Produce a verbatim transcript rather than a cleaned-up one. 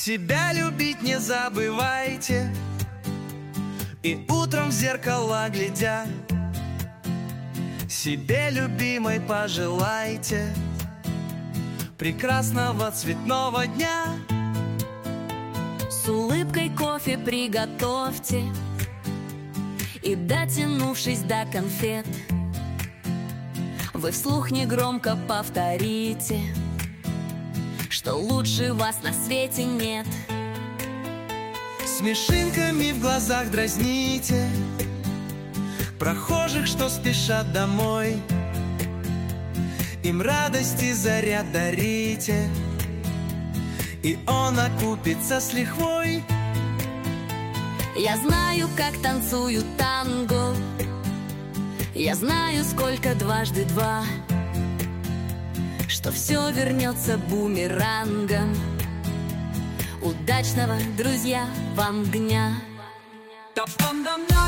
Себя любить не забывайте, и утром в зеркало глядя, себе любимой пожелайте прекрасного цветного дня. С улыбкой кофе приготовьте и, дотянувшись до конфет, вы вслух негромко повторите, что лучше вас на свете нет. Смешинками в глазах дразните прохожих, что спешат домой. Им радости заряд дарите, и он окупится с лихвой. Я знаю, как танцуют танго, я знаю, сколько дважды два, что все вернется бумерангом. Удачного, друзья, вам дня!